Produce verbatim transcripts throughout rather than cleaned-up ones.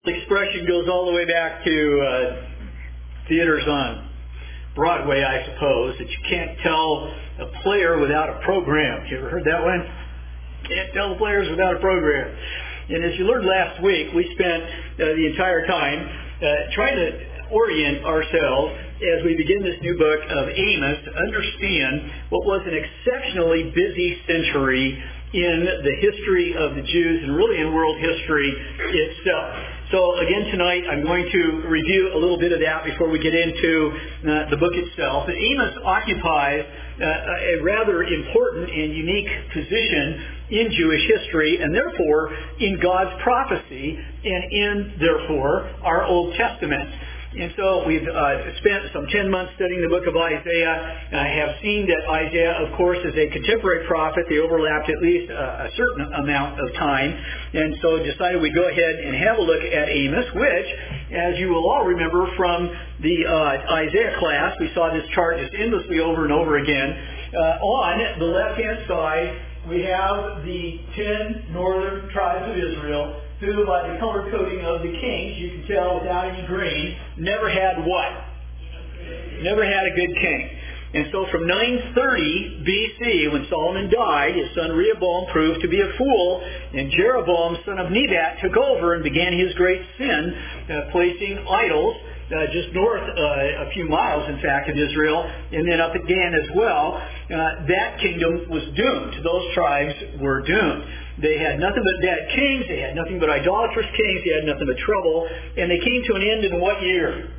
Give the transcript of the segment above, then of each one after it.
expression goes all the way back to uh, theaters on Broadway, I suppose, that you can't tell a player without a program. You ever heard that one? Can't tell the players without a program. And as you learned last week, we spent uh, the entire time uh, trying to orient ourselves as we begin this new book of Amos to understand what was an exceptionally busy century in the history of the Jews and really in world history itself. So again tonight I'm going to review a little bit of that before we get into uh, the book itself. And Amos occupies uh, a rather important and unique position in Jewish history and therefore in God's prophecy and in therefore our Old Testament. And so we've uh, spent some ten months studying the book of Isaiah. I have seen that Isaiah, of course, is a contemporary prophet. They overlapped at least a, a certain amount of time. And so decided we'd go ahead and have a look at Amos, which, as you will all remember from the uh, Isaiah class, we saw this chart just endlessly over and over again. Uh, on the left-hand side, we have the ten northern tribes of Israel, who, by the color coding of the kings, you can tell without any green, never had what? Never had a good king. And so from nine thirty B C, when Solomon died, his son Rehoboam proved to be a fool, and Jeroboam, son of Nebat, took over and began his great sin, uh, placing idols Uh, just north, uh, a few miles, in fact, of Israel, and then up at Dan as well. Uh, that kingdom was doomed. Those tribes were doomed. They had nothing but bad kings. They had nothing but idolatrous kings. They had nothing but trouble. And they came to an end in what year?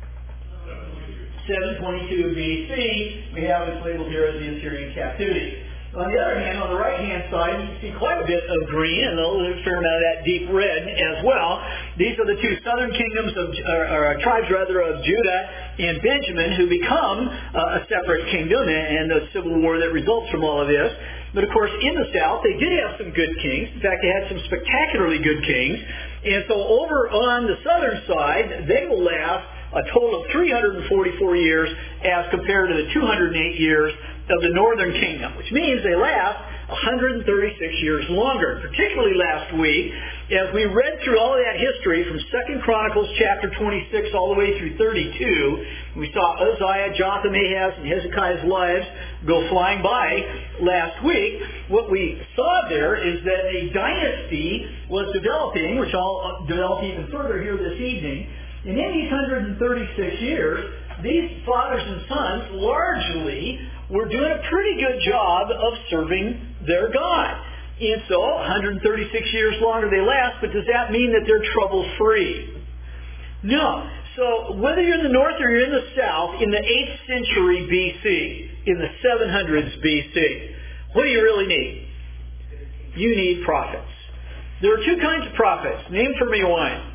seven twenty-two B C. We have this labeled here as the Assyrian captivity. On the other hand, on the right-hand side, you can see quite a bit of green and a little fair amount of that deep red as well. These are the two southern kingdoms, of, or, or tribes rather, of Judah and Benjamin, who become uh, a separate kingdom, and, and the civil war that results from all of this. But of course, in the south, they did have some good kings. In fact, they had some spectacularly good kings. And so over on the southern side, they will last a total of three hundred forty-four years as compared to the two hundred eight years of the northern kingdom, which means they last one hundred thirty-six years longer. Particularly last week, as we read through all of that history from Second Chronicles chapter twenty-six all the way through thirty-two, we saw Uzziah, Jotham, Ahaz, and Hezekiah's lives go flying by last week. What we saw there is that a dynasty was developing, which I'll develop even further here this evening. And in these one hundred thirty-six years, these fathers and sons largely were doing a pretty good job of serving their God. And so, one hundred thirty-six years longer they last, but does that mean that they're trouble-free? No. So, whether you're in the north or you're in the south, in the eighth century B C, in the seven hundreds B C, what do you really need? You need prophets. There are two kinds of prophets. Name for me one.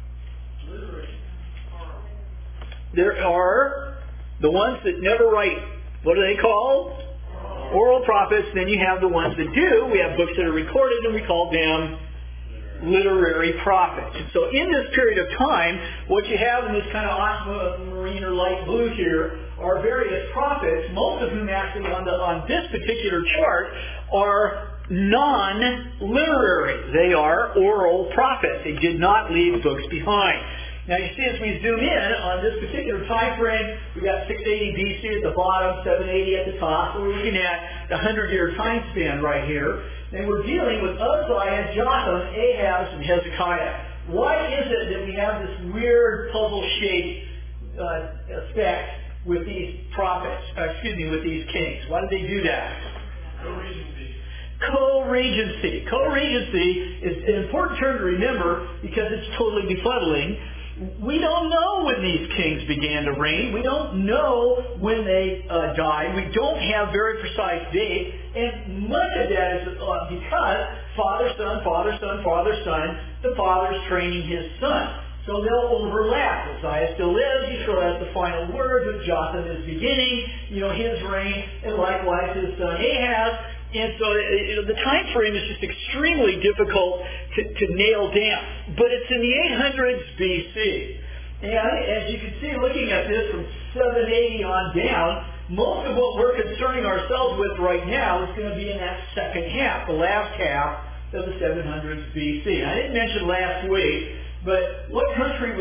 There are the ones that never write. What are they called? Oral prophets. Then you have the ones that do. We have books that are recorded, and we call them literary prophets. And so in this period of time, what you have in this kind of aquamarine or light blue here are various prophets, most of whom actually on, the, on this particular chart are non-literary. They are oral prophets. They did not leave books behind. Now you see as we zoom in on this particular time frame, we've got six eighty B C at the bottom, seven eighty at the top. So we're looking at the hundred-year time span right here. And we're dealing with Uzziah, Jotham, Ahaz, and Hezekiah. Why is it that we have this weird puzzle-shaped uh, effect with these prophets, uh, excuse me, with these kings? Why did they do that? Co-regency. Co-regency. Co-regency is an important term to remember because it's totally befuddling. We don't know when these kings began to reign. We don't know when they uh, died. We don't have very precise dates. And much of that is uh, because father, son, father, son, father, son, the father's training his son. So they'll overlap. Uzziah still lives. He still has the final word, but Jotham is beginning, you know, his reign, and likewise his son Ahaz. And so you know, the time frame is just extremely difficult to, to nail down. But it's in the eight hundreds B C. And as you can see, looking at this from seven eighty on down, most of what we're concerning ourselves with right now is going to be in that second half, the last half of the seven hundreds B C. I didn't mention last week, but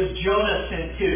was Jonah sent to?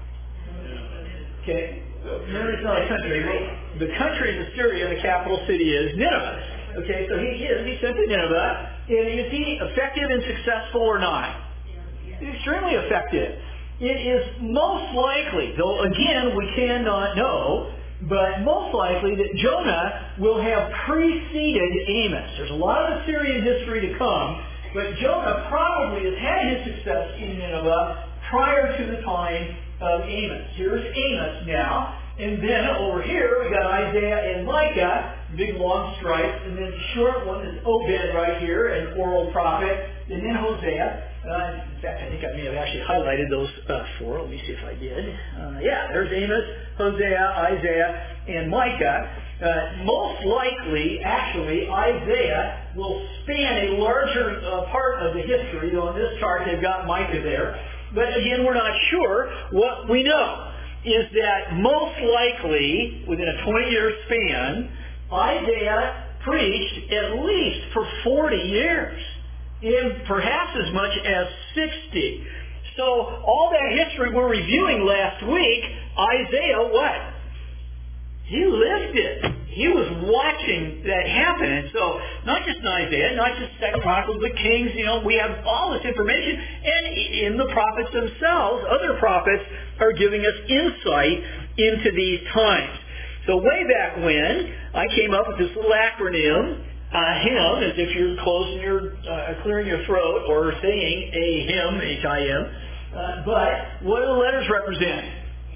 Okay. Nineveh's not a country. Well, the country is Assyria, and the capital city is Nineveh. Okay, so he is. He sent to Nineveh. And is he effective and successful or not? He's extremely effective. It is most likely, though again we cannot know, but most likely that Jonah will have preceded Amos. There's a lot of Assyrian history to come, but Jonah probably has had his success in Nineveh prior to the time of Amos. Here's Amos now. And then over here we got Isaiah and Micah, big long stripes, and then the short one is Obed right here, an oral prophet, and then Hosea. Uh, in fact, I think I may have actually highlighted those uh, four. Let me see if I did. Uh, yeah, there's Amos, Hosea, Isaiah, and Micah. Uh, most likely, actually, Isaiah will span a larger uh, part of the history. Though on this chart they've got Micah there. But again, we're not sure. What we know is that most likely, within a twenty-year span, Isaiah preached at least for forty years, and perhaps as much as sixty. So all that history we're reviewing last week, Isaiah what? He lived it. He was watching that happen. And so not just in Isaiah, not just Second Chronicles, but Kings, you know, we have all this information. And in the prophets themselves, other prophets are giving us insight into these times. So way back when, I came up with this little acronym, uh, HYM, as if you're closing your, uh, clearing your throat or saying a hymn, H I M. Uh, but what do the letters represent?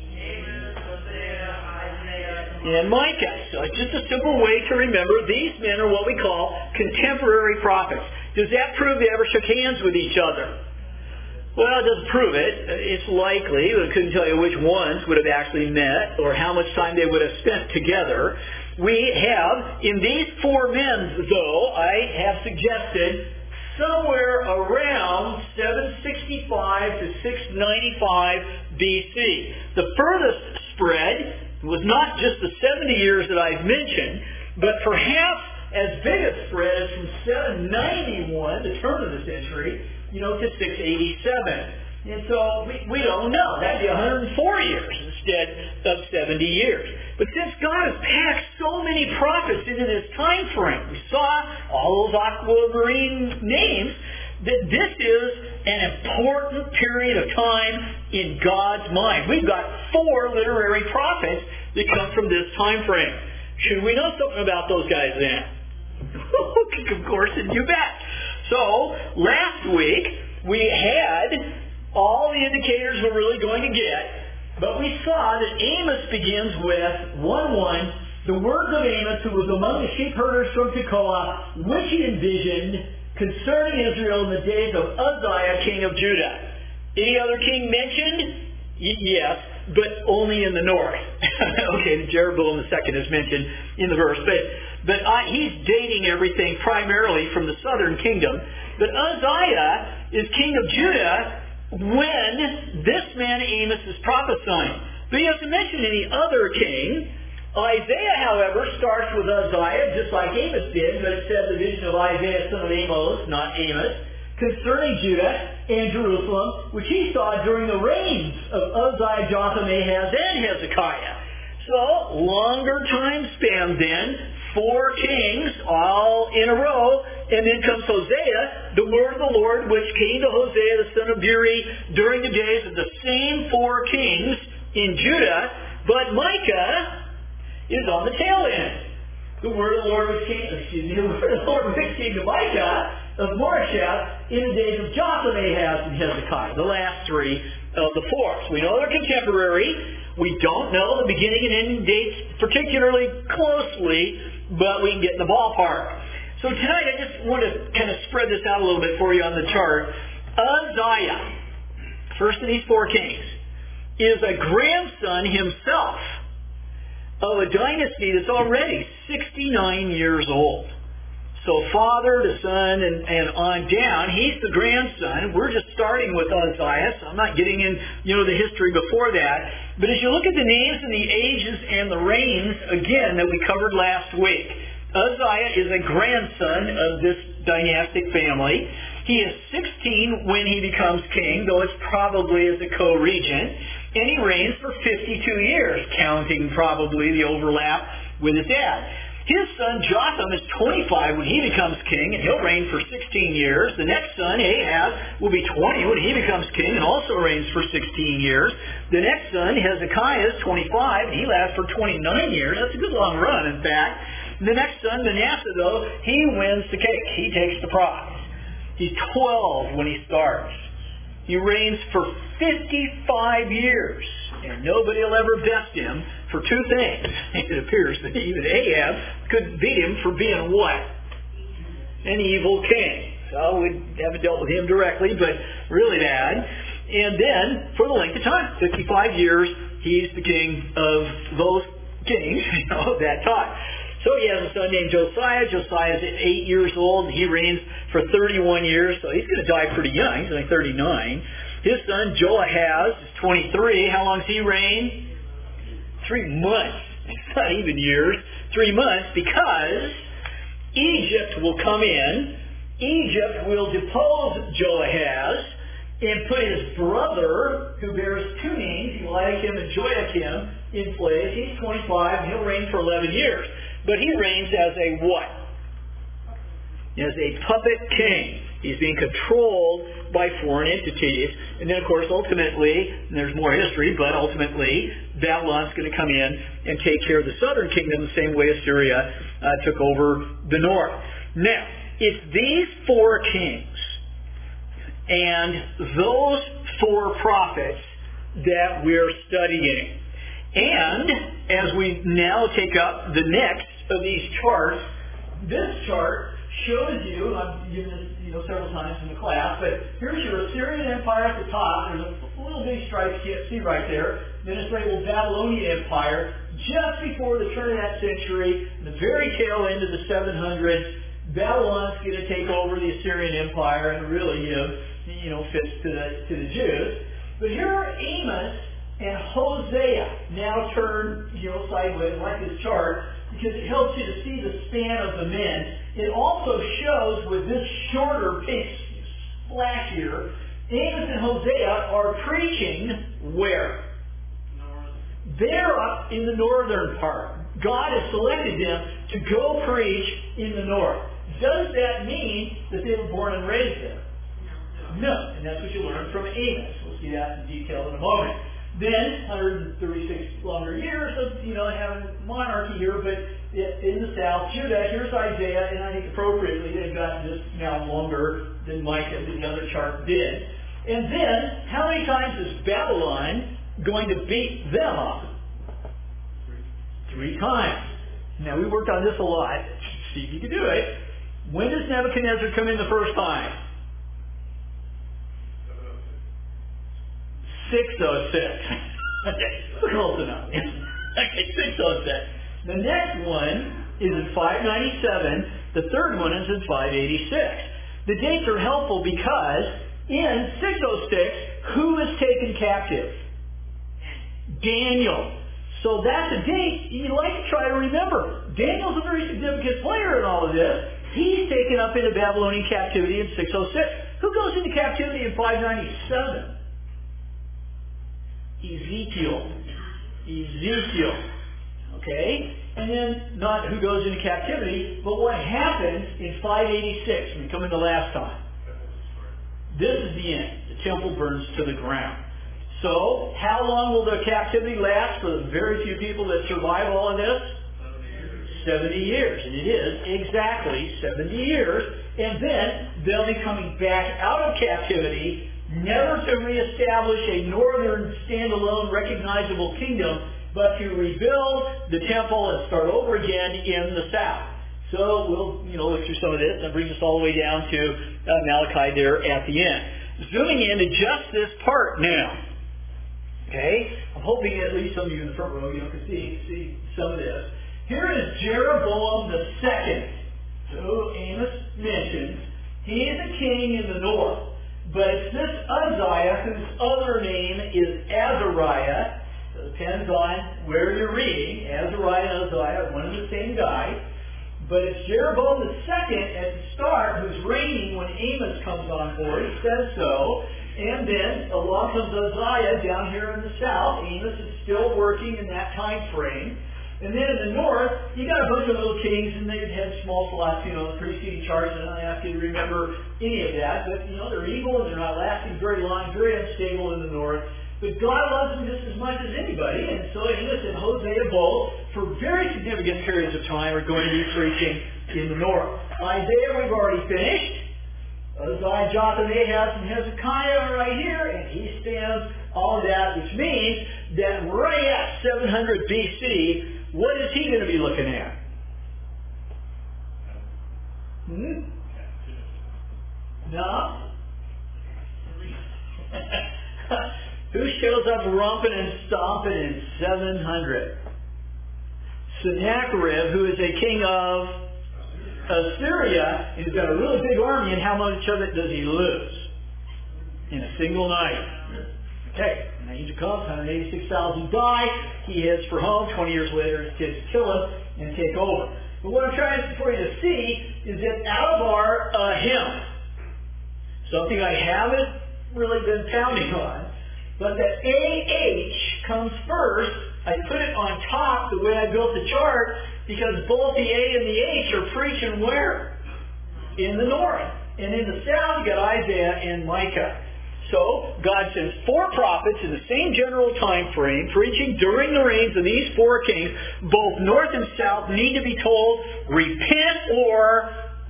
And Micah. So it's just a simple way to remember these men are what we call contemporary prophets. Does that prove they ever shook hands with each other? Well, it doesn't prove it. It's likely. I couldn't tell you which ones would have actually met or how much time they would have spent together. We have, in these four men, though, I have suggested somewhere around seven sixty-five to six ninety-five B C. The furthest spread was not just the seventy years that I've mentioned, but perhaps as big a spread as from seven ninety-one, the turn of the century, you know, to six eighty-seven. And so we, we don't know. That'd be one hundred four years instead of seventy years. But since God has packed so many prophets into this time frame, we saw all those aquamarine names, that this is an important period of time in God's mind. We've got four literary prophets that come from this time frame. Should we know something about those guys then? Of course, and you bet. So, last week, we had all the indicators we're really going to get, but we saw that Amos begins with one one, the words of Amos, who was among the sheep herders from Tekoa, which he envisioned concerning Israel in the days of Uzziah, king of Judah. Any other king mentioned? Y- yes, but only in the north. Okay, Jeroboam the second is mentioned in the verse, but but uh, he's dating everything primarily from the southern kingdom. But Uzziah is king of Judah when this man Amos is prophesying. But he doesn't mention any other king. Isaiah, however, starts with Uzziah, just like Amos did, but it says the vision of Isaiah, son of Amos, not Amos, concerning Judah and Jerusalem, which he saw during the reigns of Uzziah, Jotham, Ahaz, and Hezekiah. So, longer time span then, four kings, all in a row, and then comes Hosea, the word of the Lord, which came to Hosea, the son of Beeri, during the days of the same four kings in Judah, but Micah is on the tail end. The word of the Lord which came, excuse me, the word of the Lord which came to Micah of Moresheth in the days of Jotham, Ahaz, and Hezekiah, the last three of the four. So we know they're contemporary. We don't know the beginning and ending dates particularly closely, but we can get in the ballpark. So tonight I just want to kind of spread this out a little bit for you on the chart. Uzziah, first of these four kings, is a grandson himself of a dynasty that's already sixty-nine years old. So father to son and, and on down, he's the grandson. We're just starting with Uzziah, so I'm not getting in, you know, the history before that. But as you look at the names and the ages and the reigns, again, that we covered last week, Uzziah is a grandson of this dynastic family. He is sixteen when he becomes king, though it's probably as a co-regent. And he reigns for fifty-two years, counting probably the overlap with his dad. His son Jotham is twenty-five when he becomes king, and he'll reign for sixteen years. The next son, Ahaz, will be twenty when he becomes king, and also reigns for sixteen years. The next son, Hezekiah, is twenty-five, and he lasts for twenty-nine years. That's a good long run, in fact. The next son, Manasseh, though, he wins the cake. He takes the prize. He's twelve when he starts. He reigns for fifty-five years, and nobody will ever best him for two things. It appears that even Ahab couldn't beat him for being what? An evil king. So we haven't dealt with him directly, but really bad. And then, for the length of time, fifty-five years, he's the king of those kings, you know, of that time. So he has a son named Josiah. Josiah is eight years old, and he reigns for thirty-one years, so he's going to die pretty young. He's only thirty-nine. His son Joahaz is twenty-three. How long does he reign? Three months. It's not even years. Three months, because Egypt will come in. Egypt will depose Joahaz and put his brother, who bears two names, Eliakim and Joachim, in place. He's twenty-five, and he'll reign for eleven years. But he reigns as a what? As a puppet king. He's being controlled by foreign entities. And then, of course, ultimately, and there's more history, but ultimately, Babylon's going to come in and take care of the southern kingdom the same way Assyria uh, took over the north. Now, it's these four kings and those four prophets that we're studying. And as we now take up the next of these charts, this chart shows you, and I've given this you know, several times in the class, but here's your Assyrian Empire at the top. There's a little bitty stripe you can't see right there. Then it's labeled Babylonian Empire. Just before the turn of that century, the very tail end of the seven hundreds, Babylon's going to take over the Assyrian Empire and really give, you know, fits to the, to the Jews. But here are Amos and Hosea. Now turn, you know, sideways like this chart, because it helps you to see the span of the men. It also shows with this shorter pink splash here, Amos and Hosea are preaching where? North. They're up in the northern part. God has selected them to go preach in the north. Does that mean that they were born and raised there? No. No. And that's what you learn from Amos. We'll see that in detail in a moment. Then, one hundred thirty-six longer years of, you know, having monarchy here, but in the south, Judah, here's Isaiah, and I think appropriately they've got this now longer than Micah, the other chart did. And then, how many times is Babylon going to beat them up? Three times. Now, we worked on this a lot. See if you can do it. When does Nebuchadnezzar come in the first time? six oh six. Okay, close enough. Okay, six oh six. The next one is in five ninety-seven. The third one is in five eighty-six. The dates are helpful because in six oh six, who is taken captive? Daniel. So that's a date you like to try to remember. Daniel's a very significant player in all of this. He's taken up into Babylonian captivity in six oh six. Who goes into captivity in five ninety-seven? Ezekiel. Ezekiel. Okay? And then not who goes into captivity, but what happens in five eighty-six when we come in the last time. This is the end. The temple burns to the ground. So, how long will the captivity last for the very few people that survive all of this? seventy years. And it is exactly seventy years. And then they'll be coming back out of captivity, never to reestablish a northern standalone recognizable kingdom, but to rebuild the temple and start over again in the south. So we'll you know, look through some of this, and it brings us all the way down to uh, Malachi there at the end. Zooming in to just this part now. Okay? I'm hoping at least some of you in the front row you know, can see, see some of this. Here is Jeroboam the second, who Amos mentions. He is a king in the north. But it's this Uzziah, whose other name is Azariah. So it depends on where you're reading. Azariah and Uzziah are one and the same guy. But it's Jeroboam the second at the start who's reigning when Amos comes on board. It says so. And then along comes Uzziah down here in the south. Amos is still working in that time frame. And then in the north, you got a bunch of little kings, and they had small slots, you know, the preceding charts. I don't ask you to remember any of that. But, you know, they're evil, and they're not lasting very long, very unstable in the north. But God loves them just as much as anybody. And so Amos and Hosea both, for very significant periods of time, are going to be preaching in the north. Isaiah, we've already finished. Uzziah, Jotham, Ahaz, and Hezekiah are right here, and he stands all of that, which means that right at seven hundred B C, what is he going to be looking at? Hmm? No? Who shows up romping and stomping in seven hundred? Sennacherib, who is a king of Assyria, and he's got a really big army, and how much of it does he lose? In a single night. Okay, an angel comes, one hundred eighty-six thousand die, he heads for home, twenty years later his kids kill him and take over. But what I'm trying for you to see is that out of our uh, hymn, something I haven't really been pounding on, but that A H comes first. I put it on top the way I built the chart because both the A and the H are preaching where? In the north. And in the south, you got Isaiah and Micah. So, God sends four prophets in the same general time frame, preaching during the reigns of these four kings. Both north and south need to be told, repent or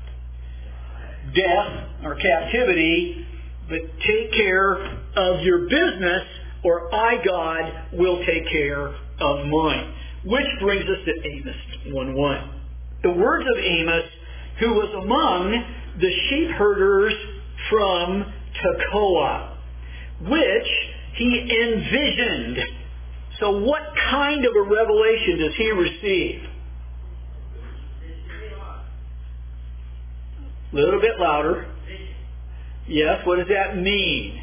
death or captivity, but take care of your business, or I, God, will take care of mine. Which brings us to Amos one one. The words of Amos, who was among the sheep herders from Tekoa, which he envisioned. So what kind of a revelation does he receive? A little bit louder. Yes, what does that mean?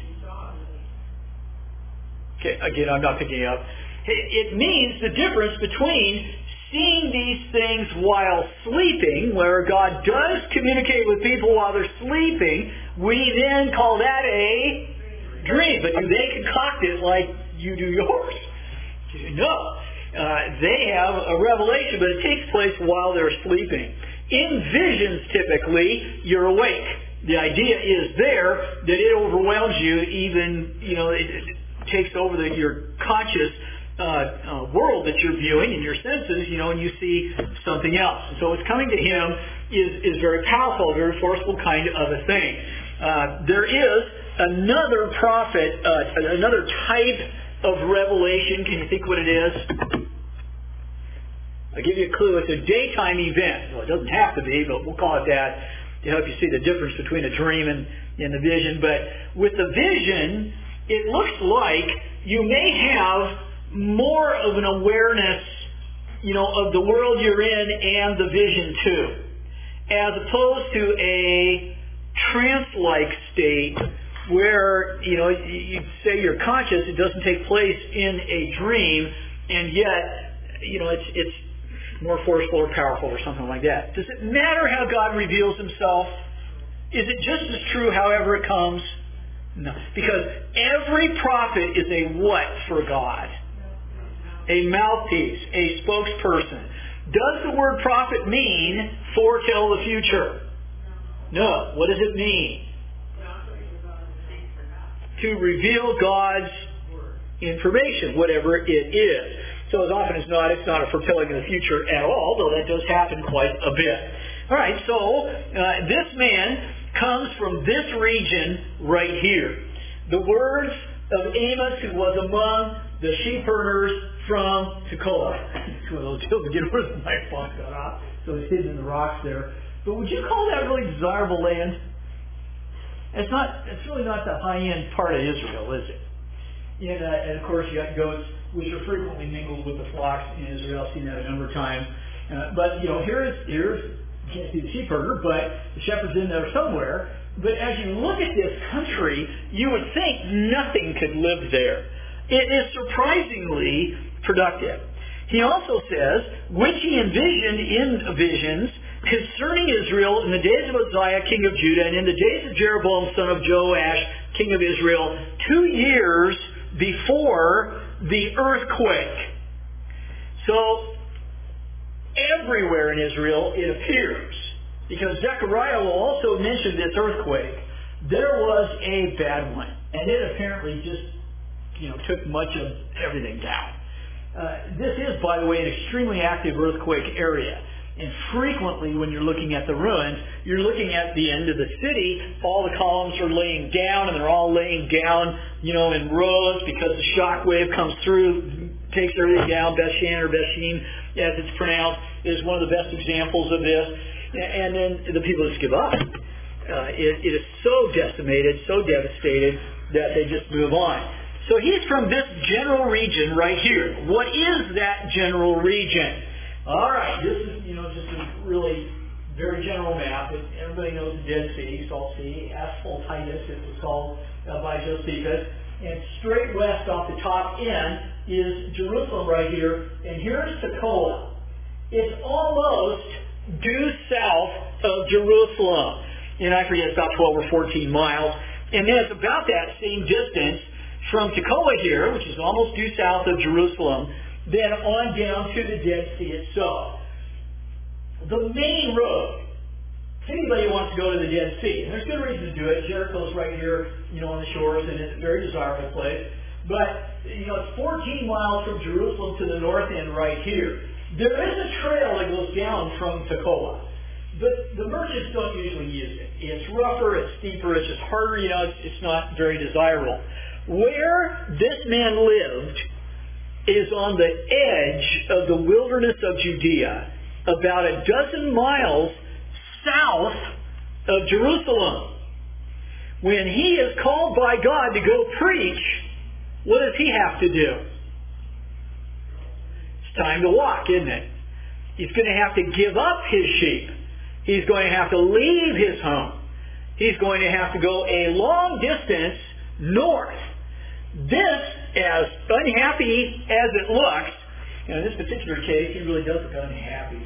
Okay, again, I'm not picking up. It means the difference between seeing these things while sleeping, where God does communicate with people while they're sleeping. We then call that a dream. But do they concoct it like you do yours? No. Uh, they have a revelation, but it takes place while they're sleeping. In visions, typically, you're awake. The idea is there that it overwhelms you, even, you know, it, it takes over the, your conscious uh, uh, world that you're viewing and your senses, you know, and you see something else. And so what's coming to him is, is very powerful, very forceful kind of a thing. Uh, there is another prophet, uh, another type of revelation. Can you think what it is? I'll give you a clue. It's a daytime event. Well, it doesn't have to be, but we'll call it that to help you see the difference between a dream and, and the vision. But with the vision, it looks like you may have more of an awareness, you know, of the world you're in and the vision too, as opposed to a trance-like state where, you know, you say you're conscious, it doesn't take place in a dream, and yet, you know, it's it's more forceful or powerful or something like that. Does it matter how God reveals himself? Is it just as true however it comes? No. Because every prophet is a what for God? A mouthpiece, a spokesperson. Does the word prophet mean foretell the future? No. What does it mean? To reveal God's information, whatever it is. So as often as not, it's not a foretelling of the future at all, though that does happen quite a bit. All right, so uh, this man comes from this region right here. The words of Amos, who was among the sheep herders from Tekoa. It's one of those deals again where the knife box got off, so it's hidden in the rocks there. But would you call that really desirable land? It's not. It's really not the high-end part of Israel, is it? And, uh, and of course, you got goats, which are frequently mingled with the flocks in Israel. I've seen that a number of times. Uh, but you know, here's here's you can't see the sheep herder, but the shepherd's in there somewhere. But as you look at this country, you would think nothing could live there. It is surprisingly productive. He also says, which he envisioned in visions, concerning Israel in the days of Uzziah, king of Judah, and in the days of Jeroboam, son of Joash, king of Israel, two years before the earthquake. So, everywhere in Israel it appears, because Zechariah will also mention this earthquake, there was a bad one. And it apparently just, you know, took much of everything down. Uh, this is, by the way, an extremely active earthquake area. And frequently, when you're looking at the ruins, you're looking at the end of the city. All the columns are laying down, and they're all laying down, you know, in rows because the shock wave comes through, takes everything down. Beshan or Beshin, as it's pronounced, is one of the best examples of this. And then the people just give up. Uh, it, it is so decimated, so devastated, that they just move on. So he's from this general region right here. What is that general region? All right, this is, you know, just a really very general map. Everybody knows the Dead Sea, Salt Sea, Asphaltitis, it was called uh, by Josephus. And straight west off the top end is Jerusalem right here, and here's Tekoa. It's almost due south of Jerusalem. And I forget, it's about twelve or fourteen miles. And then it's about that same distance from Tekoa here, which is almost due south of Jerusalem, then on down to the Dead Sea itself. The main road, if anybody wants to go to the Dead Sea, and there's good reason to do it. Jericho's right here, you know, on the shores, and it's a very desirable place. But, you know, it's fourteen miles from Jerusalem to the north end right here. There is a trail that goes down from Tekoa. But the merchants don't usually use it. It's rougher, it's steeper, it's just harder, you know, it's, it's not very desirable. Where this man lived is on the edge of the wilderness of Judea, about a dozen miles south of Jerusalem. When he is called by God to go preach, what does he have to do? It's time to walk, isn't it? He's going to have to give up his sheep. He's going to have to leave his home. He's going to have to go a long distance north. This, as unhappy as it looks, and in this particular case, he really does look unhappy.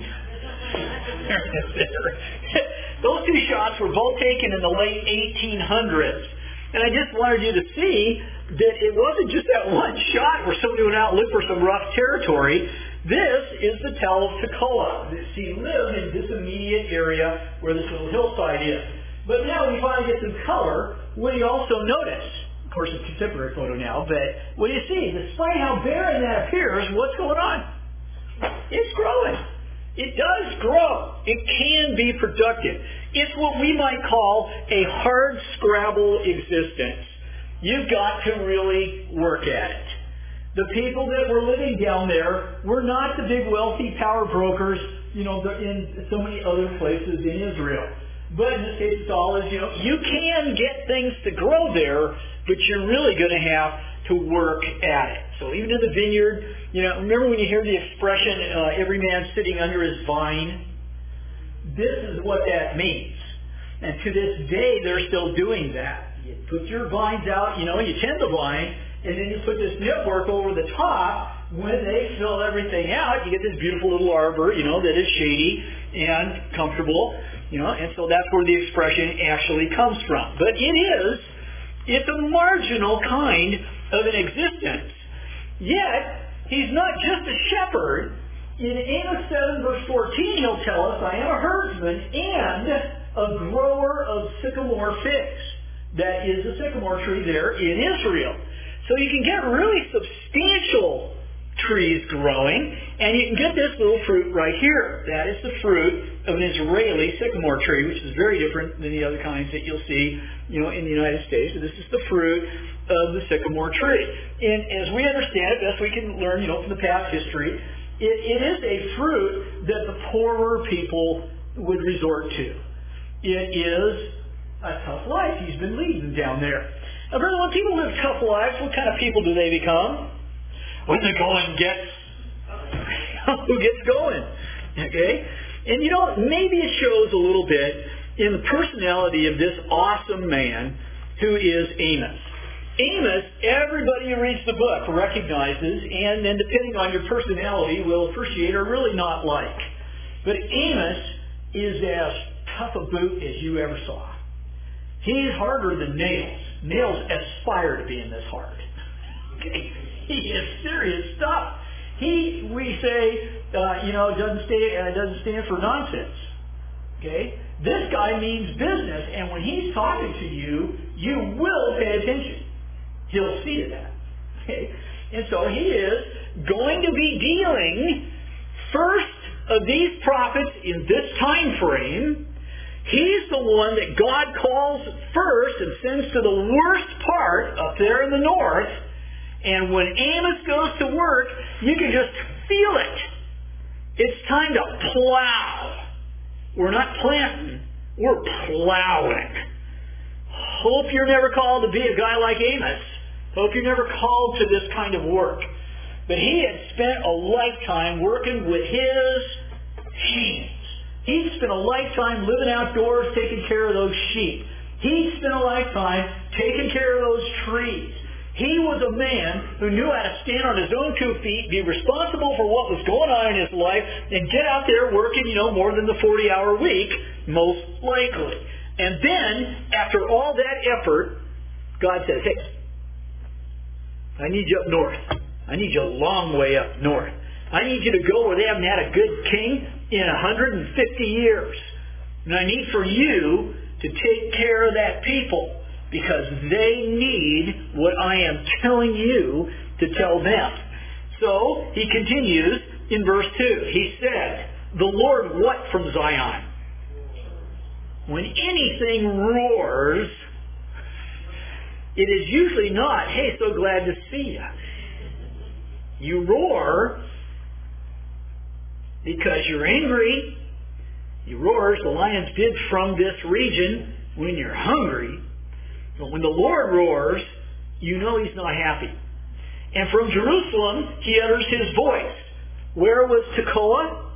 Those two shots were both taken in the late eighteen hundreds. And I just wanted you to see that it wasn't just that one shot where somebody went out and looked for some rough territory. This is the Tell of Tekoa. He lived in this immediate area where this little hillside is. But now we finally get some color. What do you also notice? Of course, it's a contemporary photo now, but what do you see? Despite how barren that appears, what's going on? It's growing. It does grow. It can be productive. It's what we might call a hard scrabble existence. You've got to really work at it. The people that were living down there were not the big wealthy power brokers, you know, in so many other places in Israel. But in this case, it's all is, you know, you can get things to grow there, but you're really going to have to work at it. So even in the vineyard, you know, remember when you hear the expression, uh, every man sitting under his vine? This is what that means. And to this day, they're still doing that. You put your vines out, you know, you tend the vine, and then you put this network over the top. When they fill everything out, you get this beautiful little arbor, you know, that is shady and comfortable, you know, and so that's where the expression actually comes from. But it is, it's a marginal kind of an existence. Yet, he's not just a shepherd. In Amos seven verse fourteen, he'll tell us, I am a herdsman and a grower of sycamore figs. That is a sycamore tree there in Israel. So you can get really substantial trees growing, and you can get this little fruit right here. That is the fruit of an Israeli sycamore tree, which is very different than the other kinds that you'll see, you know, in the United States. So this is the fruit of the sycamore tree. And as we understand it, best we can learn, you know, from the past history, it, it is a fruit that the poorer people would resort to. It is a tough life he's been leading down there. Now, brother, when people live tough lives, what kind of people do they become? When the going gets, who gets going? Okay? And you know, maybe it shows a little bit in the personality of this awesome man who is Amos. Amos, everybody who reads the book recognizes, and then depending on your personality, will appreciate or really not like. But Amos is as tough a boot as you ever saw. He's harder than nails. Nails aspire to being this hard. Okay? He is serious stuff. He, we say, uh, you know, doesn't stand, uh, doesn't stand for nonsense. Okay? This guy means business, and when he's talking to you, you will pay attention. He'll see to that. Okay? And so he is going to be dealing first of these prophets in this time frame. He's the one that God calls first and sends to the worst part up there in the north. And when Amos goes to work, you can just feel it. It's time to plow. We're not planting, we're plowing. Hope you're never called to be a guy like Amos. Hope you're never called to this kind of work. But he had spent a lifetime working with his hands. He'd spent a lifetime living outdoors taking care of those sheep. He'd spent a lifetime taking care of those trees. He was a man who knew how to stand on his own two feet, be responsible for what was going on in his life, and get out there working, you know, more than the forty-hour week, most likely. And then, after all that effort, God says, hey, I need you up north. I need you a long way up north. I need you to go where they haven't had a good king in one hundred fifty years. And I need for you to take care of that people, because they need what I am telling you to tell them. So, he continues in verse two. He said, the Lord what from Zion? When anything roars, it is usually not, hey, so glad to see you. You roar because you're angry. You roar, as the lions did from this region, when you're hungry. But when the Lord roars, you know He's not happy. And from Jerusalem, He utters His voice. Where was Tekoa?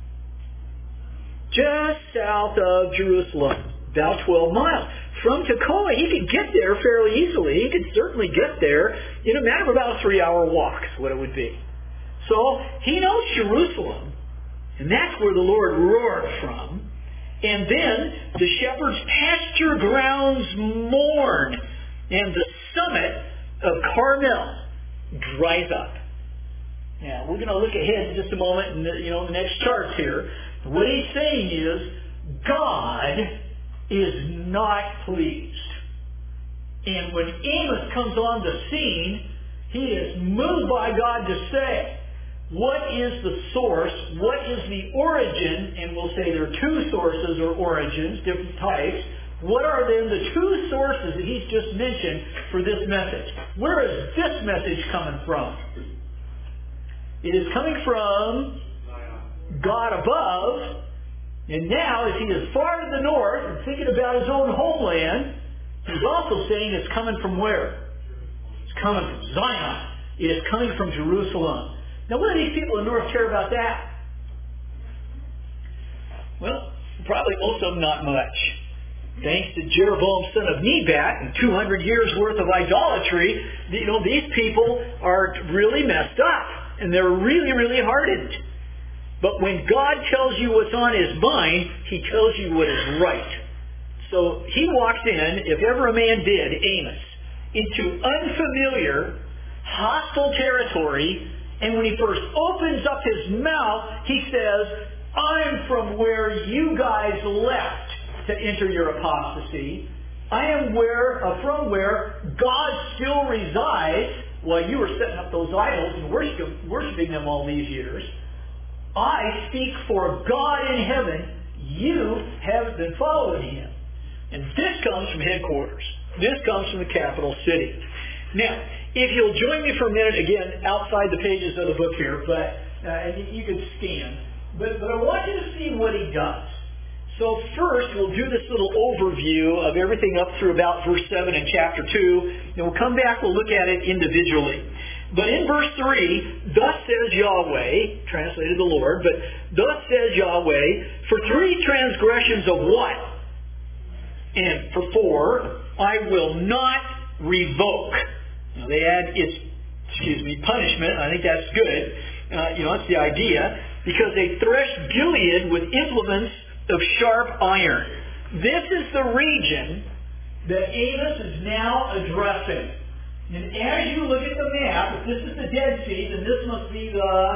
Just south of Jerusalem, about twelve miles. From Tekoa, he could get there fairly easily. He could certainly get there in a matter of about a three-hour walk, is what it would be. So, he knows Jerusalem, and that's where the Lord roared from. And then, the shepherds' pasture grounds mourn, and the summit of Carmel dries up. Now, we're going to look ahead in just a moment in the, you know, the next charts here. What he's saying is, God is not pleased. And when Amos comes on the scene, he is moved by God to say, what is the source? What is the origin? And we'll say there are two sources or origins, different types. What are then the two sources that he's just mentioned for this message? Where is this message coming from? It is coming from God above. And now, as he is far to the north and thinking about his own homeland, he's also saying it's coming from where? It's coming from Zion. It is coming from Jerusalem. Now, what do these people in the north care about that? Well, probably most of them not much. Thanks to Jeroboam, son of Nebat, and two hundred years worth of idolatry, you know, these people are really messed up. And they're really, really hardened. But when God tells you what's on His mind, He tells you what is right. So he walks in, if ever a man did, Amos, into unfamiliar, hostile territory, and when he first opens up his mouth, he says, I'm from where you guys left to enter your apostasy. I am where, uh, from where God still resides while you were setting up those idols and worship, worshiping them all these years. I speak for God in heaven. You haven't been following Him. And this comes from headquarters. This comes from the capital city. Now, if you'll join me for a minute, again, outside the pages of the book here, but uh, you, you can scan. But, but I want you to see what he does. So first, we'll do this little overview of everything up through about verse seven in chapter two. And we'll come back, we'll look at it individually. But in verse three, thus says Yahweh, translated the Lord, but thus says Yahweh, for three transgressions of what? And for four, I will not revoke. Now they add its, excuse me, punishment. I think that's good. Uh, you know, that's the idea. Because they threshed Gilead with implements of sharp iron. This is the region that Amos is now addressing. And as you look at the map, if this is the Dead Sea, then this must be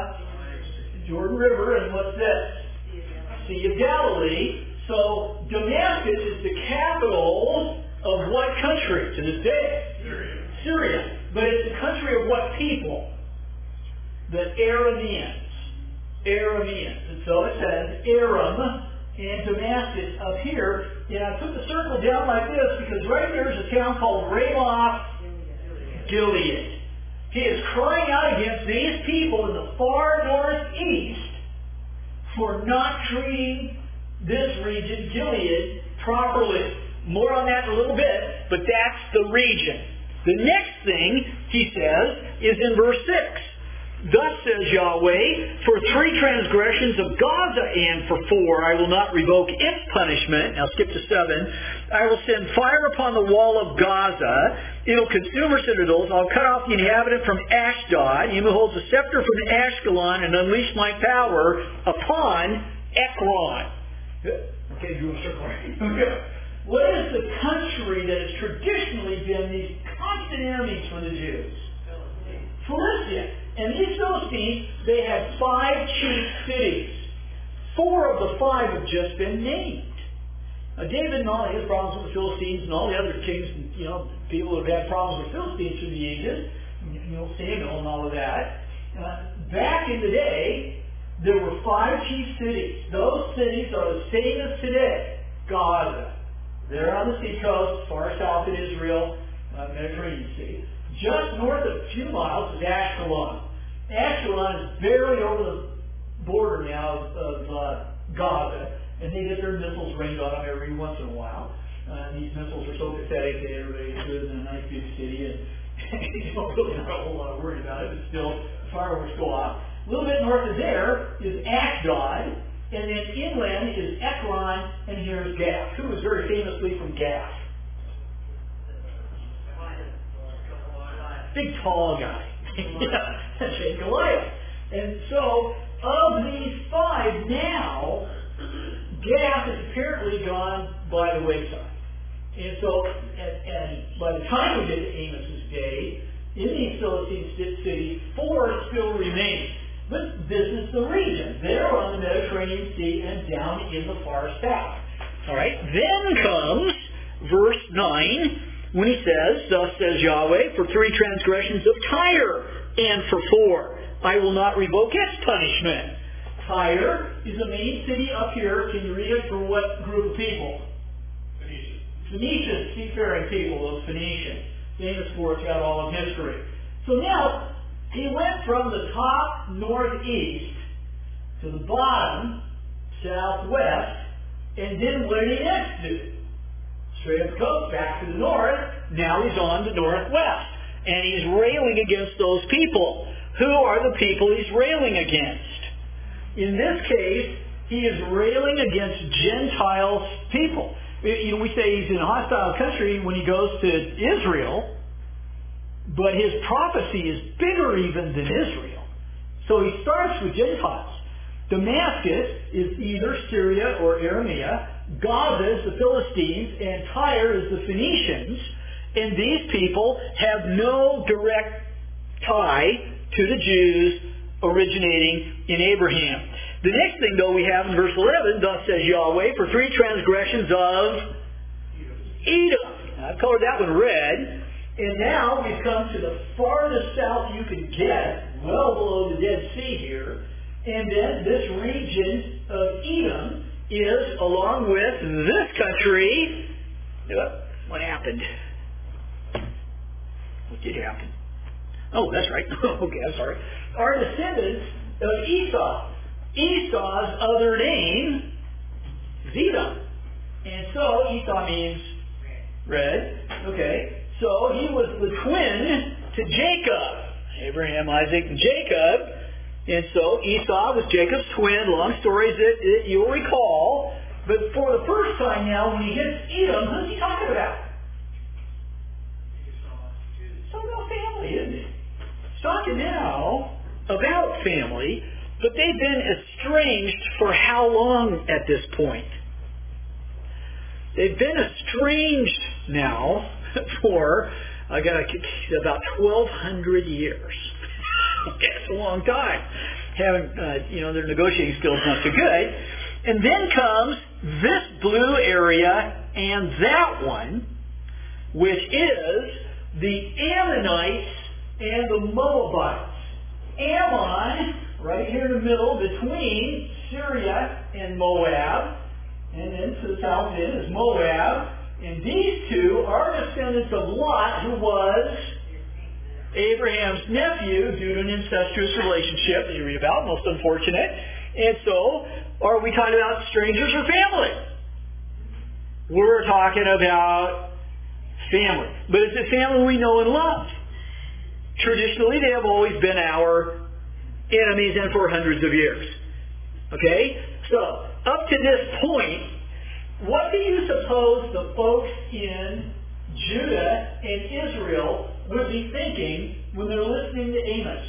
the Jordan River, and what's this? Sea of Galilee. So Damascus is the capital of what country to this day? Syria. Syria. But it's the country of what people? The Arameans. Arameans. And so it says Aram and Damascus up here. And I put the circle down like this because right there is a town called Ramoth Gilead. He is crying out against these people in the far northeast for not treating this region, Gilead, properly. More on that in a little bit, but that's the region. The next thing he says is in verse six. Thus says Yahweh, for three transgressions of Gaza and for four I will not revoke its punishment. Now skip to seven. I will send fire upon the wall of Gaza. It'll consume her citadels. I'll cut off the inhabitant from Ashdod. He who holds a scepter from Ashkelon and unleash my power upon Ekron. Okay, do a circle right. What is the country that has traditionally been these constant enemies for the Jews? Philistia. And these Philistines, they had five chief cities. Four of the five have just been named. Now, David and all his problems with the Philistines and all the other kings, and, you know, people who have had problems with Philistines through the ages, you know, Samuel and all of that. Uh, back in the day, there were five chief cities. Those cities are the same as today. Gaza. They're on the seacoast, far south in Israel, uh, Mediterranean Sea. Just north of a few miles is Ashkelon. Ashkelon is barely over the border now of, of uh, Gaza, and they get their missiles rained on them every once in a while. Uh, these missiles are so pathetic that everybody lives in a nice big city, and you don't really have a whole lot of worry about it, but still, fireworks go off. A little bit north of there is Ashdod, and then inland is Ekron, and here's Gath. Who is very famously from Gath? Big tall guy. That's it, Goliath. And so, of these five now, Gath has apparently gone by the wayside. And so, and, and by the time we get to Amos's day, in these Philistine cities, four still remain. But this is the region. They're on the Mediterranean Sea and down in the far south. All right. Then comes verse nine, when he says, thus says Yahweh, for three transgressions of Tyre, and for four I will not revoke its punishment. Tyre is the main city up here. Can you read it for what group of people? Phoenicians. Phoenicians, seafaring people, those Phoenicians. Famous for it, got all of history. So now, he went from the top northeast to the bottom southwest, and then what did he next do? Straight up the coast, back to the north. Now he's on the northwest. And he's railing against those people. Who are the people he's railing against? In this case, he is railing against Gentile people. You know, we say he's in a hostile country when he goes to Israel, but his prophecy is bigger even than Israel. So he starts with Gentiles. Damascus is either Syria or Aramea. Gaza is the Philistines, and Tyre is the Phoenicians. And these people have no direct tie to the Jews originating in Abraham. The next thing, though, we have in verse eleven, thus says Yahweh, for three transgressions of Edom. I've colored that one red. And now we've come to the farthest south you can get, well below the Dead Sea here. And then this region of Edom is, along with this country, what happened? What did happen? Oh, that's right. Okay, I'm sorry. Are descendants of Esau. Esau's other name is Edom. And so Esau means red. Okay. So he was the twin to Jacob. Abraham, Isaac, and Jacob. And so Esau was Jacob's twin. Long stories that, that you'll recall. But for the first time now, when he hits Edom, who's he talking about? He's talking about family, isn't he? He's talking now about family. But they've been estranged for how long at this point? They've been estranged now for I got about twelve hundred years. That's a long time. Haven't uh, you know, their negotiating skills not so good. And then comes this blue area and that one, which is the Ammonites and the Moabites. Ammon, right here in the middle between Syria and Moab, and then to the south end is Moab. And these two are descendants of Lot, who was Abraham's nephew due to an incestuous relationship that you read about, most unfortunate. And so, are we talking about strangers or family? We're talking about family. But it's a family we know and love. Traditionally, they have always been our enemies and for hundreds of years. Okay? So, up to this point, what do you suppose the folks in Judah and Israel would be thinking when they're listening to Amos?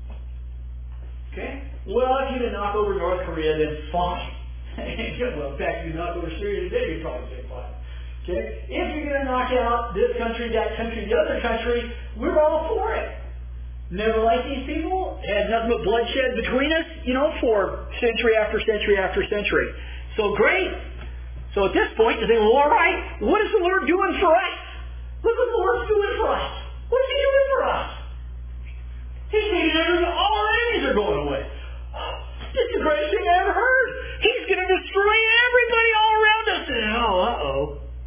Okay? Well, if you did knock over North Korea, then fine. Well, in fact, if you knock over Syria today, you'd probably say fine. Okay? If you're going to knock out this country, that country, the other country, we're all for it. Never liked these people. Had nothing but bloodshed between us, you know, for century after century after century. So great. So at this point, you think, well, all right, what is the Lord doing for us? Look what the Lord's doing for us. What is He doing for us? He's making everything, all our enemies are going away. This is the greatest thing I ever heard. He's going to destroy everybody all around us. And, oh, uh-oh.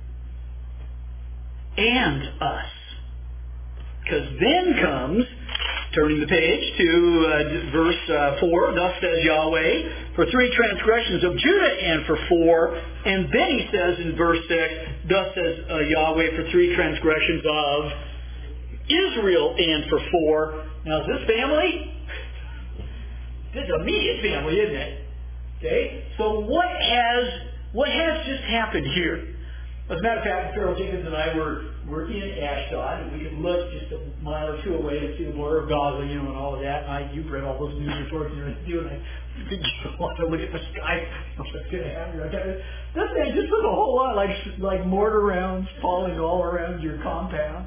And us. Because then comes, turning the page to uh, verse uh, four, thus says Yahweh, for three transgressions of Judah and for four. And then he says in verse six, thus says uh, Yahweh, for three transgressions of Israel and for four. Now is this family? This is immediate family, isn't it? Okay? So what has what has just happened here? As a matter of fact, Pharaoh Jenkins and I were, were in Ashdod, and we could look just a mile or two away and see the border of Gaza, you know, and all of that. And I, you've read all those news reports and everything, and I think you want to look at the sky. What's going to happen? This thing just looks a whole lot like like mortar rounds falling all around your compound.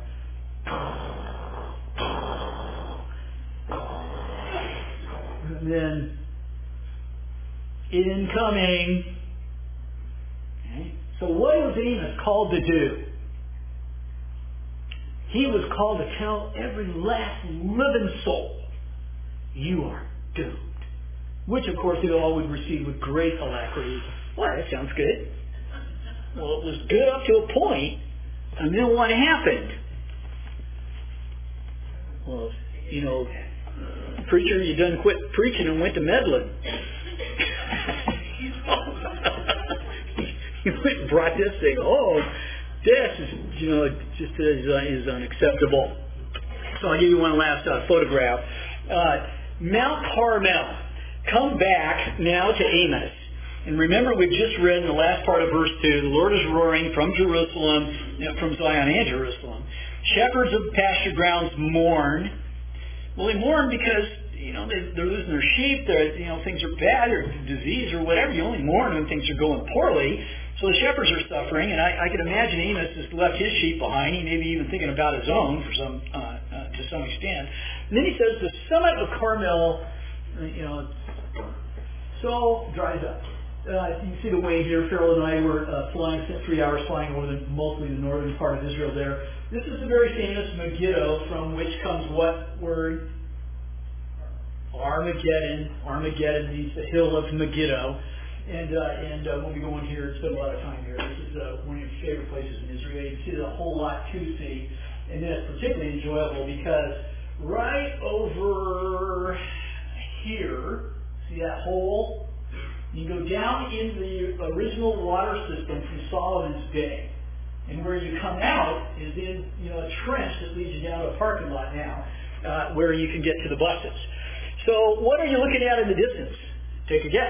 And then incoming. Okay. So what was Amos called to do? He was called to tell every last living soul, you are doomed. Which, of course, they all would receive with great alacrity. Well, that sounds good. Well, it was good up to a point, and then what happened? Well, you know, preacher, you done quit preaching and went to meddling. You went and brought this thing. Oh, this is, you know, just is, uh, is unacceptable. So I'll give you one last uh, photograph. Uh, Mount Carmel. Come back now to Amos. And remember, we just read in the last part of verse two, the Lord is roaring from Jerusalem, you know, from Zion and Jerusalem. Shepherds of pasture grounds mourn. Well, they mourn because, you know, they, they're losing their sheep, they're, you know, things are bad, or disease or whatever. You only mourn when things are going poorly. So the shepherds are suffering, and I, I can imagine Amos has left his sheep behind. He may be even thinking about his own for some, uh, uh, to some extent. And then he says, the summit of Carmel, you know, so dries up. Uh, you can see the way here. Pharaoh and I were uh, flying, spent three hours flying over the, mostly the northern part of Israel there. This is the very famous Megiddo, from which comes what word? Armageddon. Armageddon means the hill of Megiddo. And uh, and uh, when we go in here and spend a lot of time here, this is uh, one of your favorite places in Israel. You can see there's a whole lot to see. And then it's particularly enjoyable because right over here, see that hole? You go down into the original water system from Solomon's day. And where you come out is in, you know, a trench that leads you down to a parking lot now, uh, where you can get to the buses. So what are you looking at in the distance? Take a guess.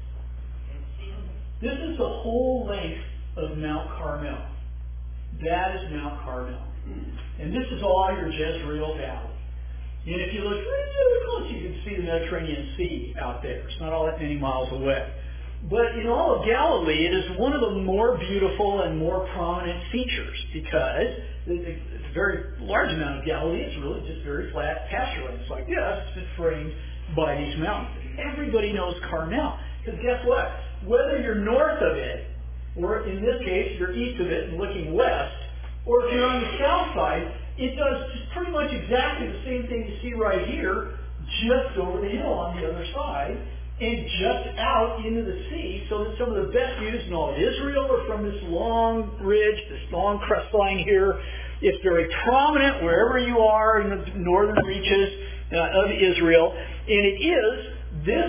This is the whole length of Mount Carmel. That is Mount Carmel. And this is all your Jezreel Valley. And if you look, you can see the Mediterranean Sea out there. It's not all that many miles away. But in all of Galilee, it is one of the more beautiful and more prominent features because it's a very large amount of Galilee is really just very flat pasture land. It's like this, it's been framed by these mountains. Everybody knows Carmel. Because guess what? Whether you're north of it, or in this case, you're east of it and looking west, or if you're on the south side, it does just pretty much exactly the same thing you see right here, just over the hill on the other side, and just out into the sea, so that some of the best views in all of Israel are from this long ridge, this long crest line here. It's very prominent wherever you are in the northern reaches uh, of Israel, and it is this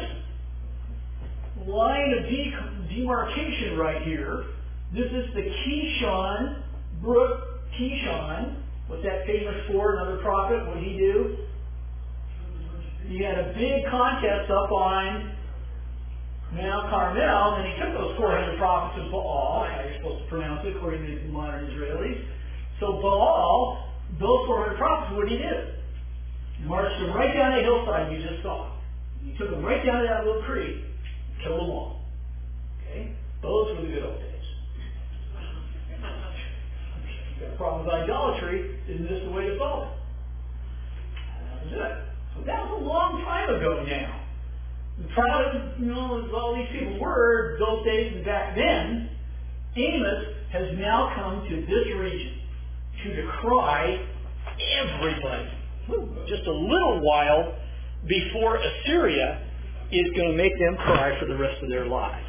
line of de- demarcation right here. This is the Kishon Brook. Kishon, what's that famous for? Another prophet, what did he do? He had a big contest up on Mount Carmel, and he took those four hundred prophets of Baal, how you're supposed to pronounce it according to modern Israelis. So Baal, those four hundred prophets, what did he do? He marched them right down the hillside you just saw. He took them right down to that little creek, killed them all. Okay? Those were the good old days. You've got a problem with idolatry, isn't this the way to solve it? That was it. So that was a long time ago now. And proud of, you know, as all these people were those days and back then, Amos has now come to this region to decry everybody. Just a little while before Assyria is going to make them cry for the rest of their lives.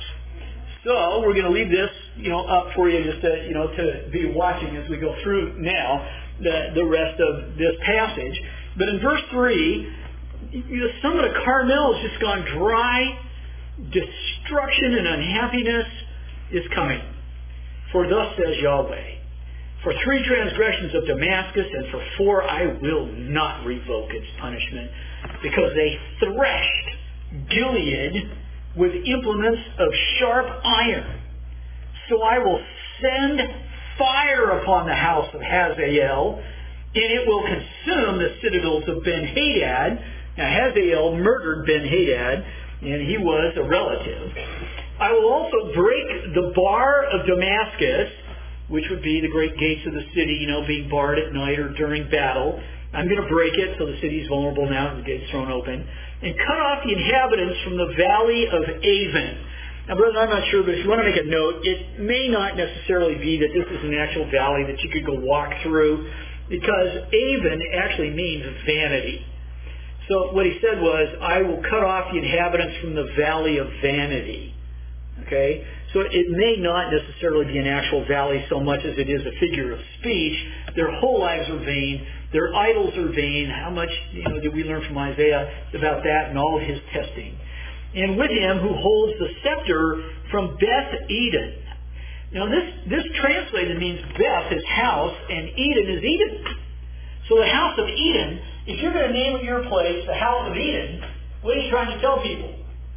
So we're going to leave this, you know, up for you just to, you know, to be watching as we go through now the, the rest of this passage. But in verse three, you know, some of the Carmel has just gone dry. Destruction and unhappiness is coming. For thus says Yahweh, for three transgressions of Damascus and for four I will not revoke its punishment, because they threshed Gilead with implements of sharp iron. So I will send fire upon the house of Hazael, and it will consume the citadels of Ben-Hadad. Now Hazael murdered Ben-Hadad, and he was a relative. I will also break the bar of Damascus, which would be the great gates of the city, you know, being barred at night or during battle. I'm going to break it so the city is vulnerable now and the gates thrown open. And cut off the inhabitants from the valley of Avon. Now, brother, I'm not sure, but if you want to make a note, it may not necessarily be that this is an actual valley that you could go walk through, because Avon actually means vanity. So what he said was, I will cut off the inhabitants from the valley of vanity. Okay? So it may not necessarily be an actual valley so much as it is a figure of speech. Their whole lives are vain. Their idols are vain. How much, you know, did we learn from Isaiah about that and all of his testing? And with him who holds the scepter from Beth Eden. Now this, this translated means Beth is house and Eden is Eden. So the house of Eden, if you're going to name your place the house of Eden, what are you trying to tell people?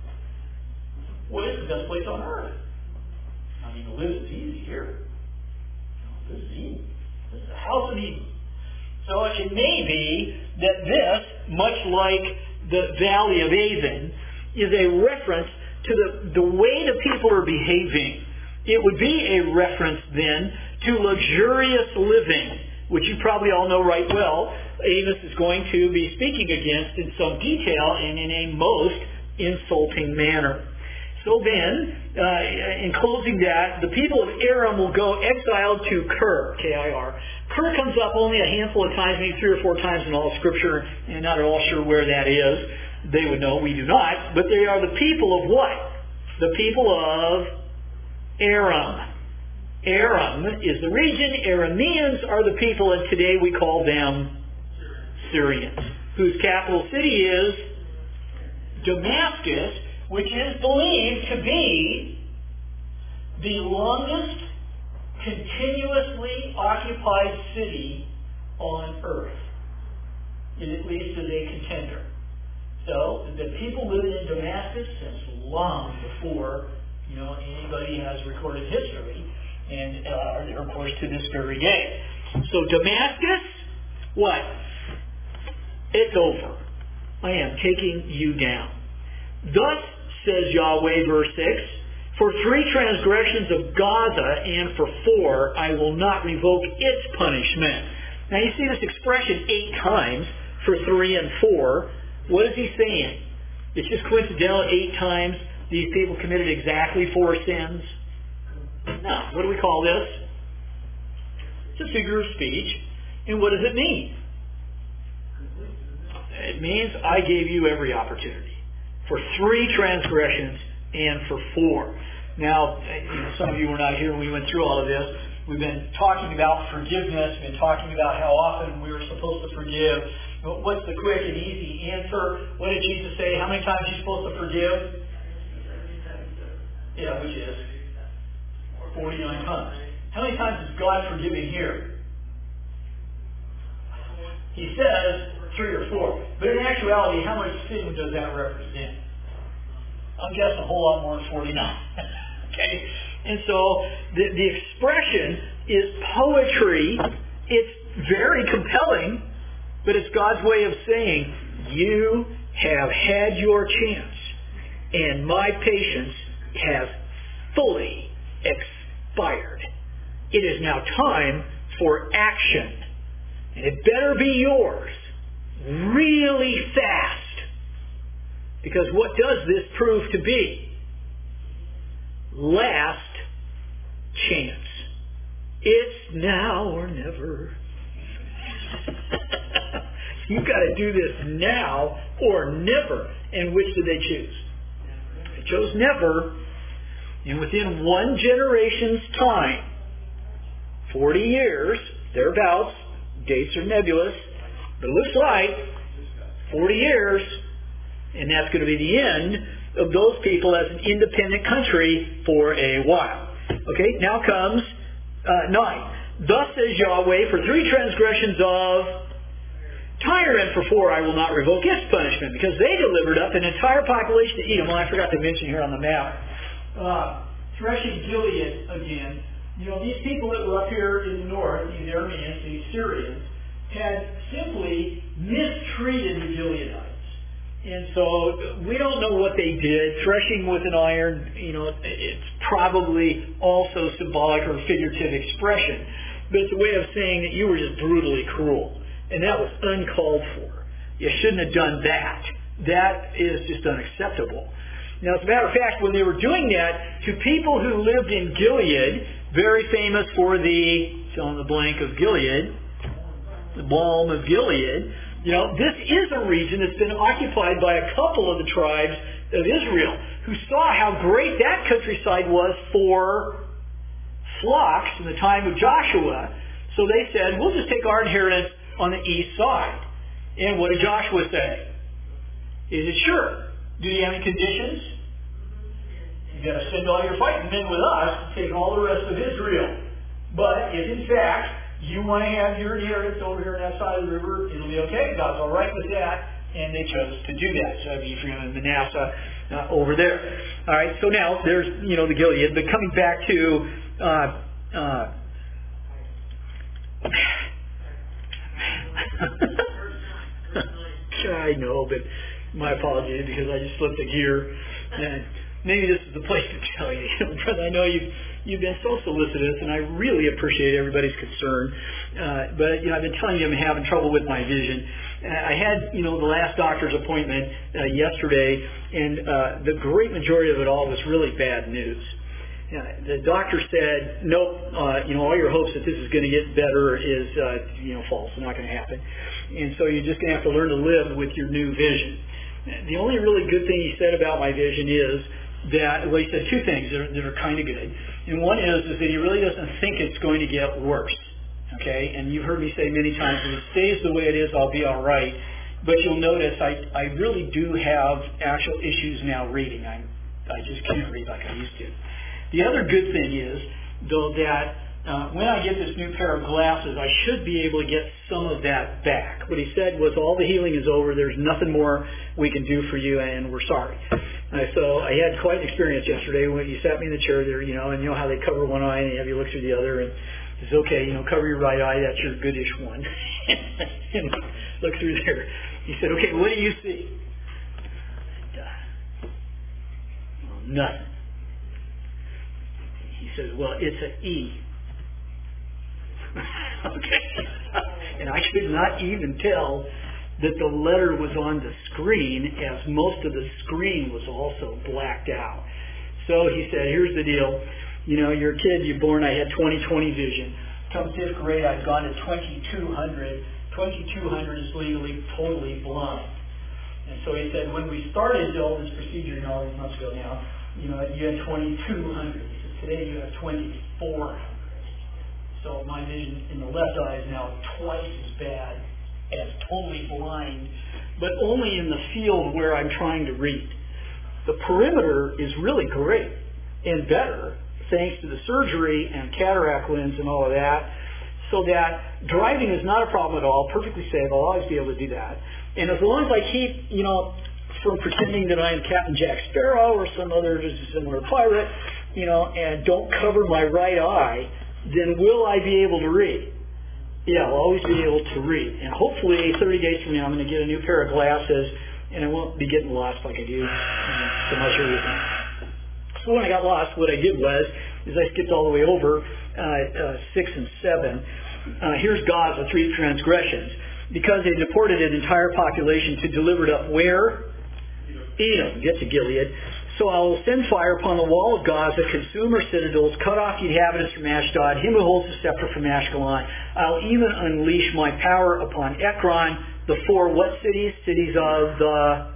Well, it's the best place on earth. I mean, to live is easy here. This is Eden. This is the house of Eden. So it may be that this, much like the valley of Avon, is a reference to the, the way the people are behaving. It would be a reference then to luxurious living, which you probably all know right well. Amos is going to be speaking against in some detail and in a most insulting manner. So then, uh, in closing that, the people of Aram will go exiled to Kir, K I R. Kir comes up only a handful of times, maybe three or four times in all of Scripture, and not at all sure where that is. They would know, we do not. But they are the people of what? The people of Aram. Aram is the region. Arameans are the people, and today we call them Syrians, whose capital city is Damascus, which is believed to be the longest continuously occupied city on earth. It at least is a contender. So the people living in Damascus since long before, you know, anybody has recorded history, and uh, are there, of course, to this very day. So Damascus, what? It's over. I am taking you down. Thus, says Yahweh, verse six, for three transgressions of Gaza and for four, I will not revoke its punishment. Now you see this expression eight times for three and four. What is he saying? It's just coincidental eight times these people committed exactly four sins? No. What do we call this? It's a figure of speech. And what does it mean? It means I gave you every opportunity for three transgressions and for four. Now, you know, some of you were not here when we went through all of this. We've been talking about forgiveness. We've been talking about how often we were supposed to forgive. What's the quick and easy answer? What did Jesus say? How many times are you supposed to forgive? Yeah, which is forty-nine times. How many times is God forgiving here? He says three or four. But in actuality, how much sin does that represent? I'm guessing a whole lot more than forty-nine. Okay? And so the, the expression is poetry. It's very compelling, but it's God's way of saying, you have had your chance, and my patience has fully expired. It is now time for action. And it better be yours really fast. Because what does this prove to be? Last chance. It's now or never. You've got to do this now or never. And which did they choose? They chose never. And within one generation's time, forty years, thereabouts, dates are nebulous, but it looks like forty years, and that's going to be the end of those people as an independent country for a while. Okay, now comes uh, nine. Thus says Yahweh, for three transgressions of Tyre and for four I will not revoke its punishment, because they delivered up an entire population to Edom. Well, I forgot to mention here on the map. Uh, threshing Gilead again. You know, these people that were up here in the north, these Arameans, these Syrians, had simply mistreated the Gileadites. And so we don't know what they did. Threshing with an iron, you know, it's probably also symbolic or figurative expression. But it's a way of saying that you were just brutally cruel. And that was uncalled for. You shouldn't have done that. That is just unacceptable. Now, as a matter of fact, when they were doing that to people who lived in Gilead, very famous for the, fill in the blank of Gilead, the balm of Gilead, you know, this is a region that's been occupied by a couple of the tribes of Israel who saw how great that countryside was for flocks in the time of Joshua. So they said, we'll just take our inheritance on the east side. And what did Joshua say? Is it sure? Do you have any conditions? You've got to send all your fighting men with us to take all the rest of Israel. But if in fact you want to have your inheritance over here on that side of the river, it'll be okay. God's all right with that. And they chose to do that. So Ephraim and Manasseh uh, over there. All right, so now there's, you know, the Gilead. But coming back to... Uh, uh, I know, but my apologies because I just slipped a gear. And maybe this is the place to tell you, you know, brother, I know you've you've been so solicitous, and I really appreciate everybody's concern. Uh, but you know, I've been telling you I'm having trouble with my vision. Uh, I had you know the last doctor's appointment uh, yesterday, and uh, the great majority of it all was really bad news. Uh, the doctor said, nope, uh, you know, all your hopes that this is going to get better is, uh, you know, false. It's not going to happen. And so you're just going to have to learn to live with your new vision. The only really good thing he said about my vision is that, well, he said two things that are, that are kind of good. And one is, is that he really doesn't think it's going to get worse. Okay? And you've heard me say many times, if it stays the way it is, I'll be all right. But you'll notice I, I really do have actual issues now reading. I, I just can't read like I used to. The other good thing is, though, that uh, when I get this new pair of glasses, I should be able to get some of that back. What he said was, all the healing is over. There's nothing more we can do for you, and we're sorry. Uh, so I had quite an experience yesterday when you sat me in the chair there, you know, and you know how they cover one eye and they have you look through the other, and it's okay, you know, cover your right eye. That's your goodish one. And look through there. He said, okay, what do you see? And, uh, well, nothing. He says, well, it's an E. Okay. And I could not even tell that the letter was on the screen, as most of the screen was also blacked out. So he said, here's the deal. You know, you're a kid, you're born, I had twenty twenty vision. Come fifth grade, I've gone to twenty-two hundred. twenty-two hundred is legally totally blind. And so he said, when we started all this procedure, you know, months ago now, you know, you had twenty-two hundred. He said, today you have twenty-four hundred. So my vision in the left eye is now twice as bad as totally blind, but only in the field where I'm trying to read. The perimeter is really great and better thanks to the surgery and cataract lens and all of that, so that driving is not a problem at all, perfectly safe. I'll always be able to do that. And as long as I keep, you know, from pretending that I am Captain Jack Sparrow or some other similar pirate, you know, and don't cover my right eye, then will I be able to read? Yeah, I'll always be able to read. And hopefully thirty days from now I'm going to get a new pair of glasses and I won't be getting lost like I do so much everything. So when I got lost, what I did was, is I skipped all the way over uh, uh, six and seven. Uh, here's Gaza, three transgressions. Because they deported an entire population to deliver it up where? Edom. Get to Gilead. So I will send fire upon the wall of Gaza, consume her citadels, cut off the inhabitants from Ashdod, him who holds the scepter from Ashkelon. I'll even unleash my power upon Ekron, the four what cities? Cities of the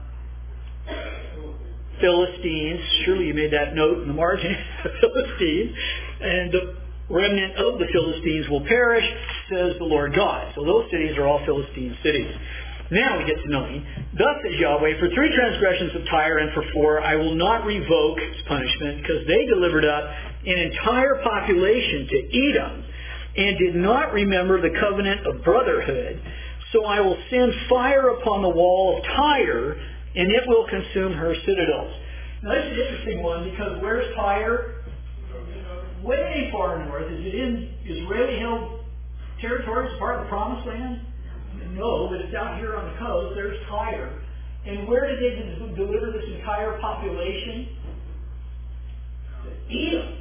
Philistines. Surely you made that note in the margin. Philistines. And the remnant of the Philistines will perish, says the Lord God. So those cities are all Philistine cities. Now we get to nine. Thus says Yahweh, for three transgressions of Tyre and for four, I will not revoke its punishment, because they delivered up an entire population to Edom and did not remember the covenant of brotherhood. So I will send fire upon the wall of Tyre, and it will consume her citadels. Now this is an interesting one, because where's Tyre? Way far north. Is it in Israeli-held territory? Is it part of the Promised Land? No, but it's out here on the coast. There's Tyre. And where did they deliver this entire population? To Edom.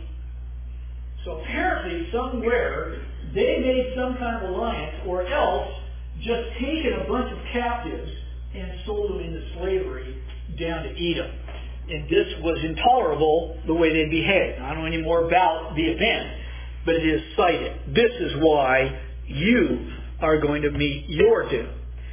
So apparently somewhere they made some kind of alliance, or else just taken a bunch of captives and sold them into slavery down to Edom. And this was intolerable, the way they behaved. I don't know any more about the event, but it is cited. This is why you are going to meet your doom.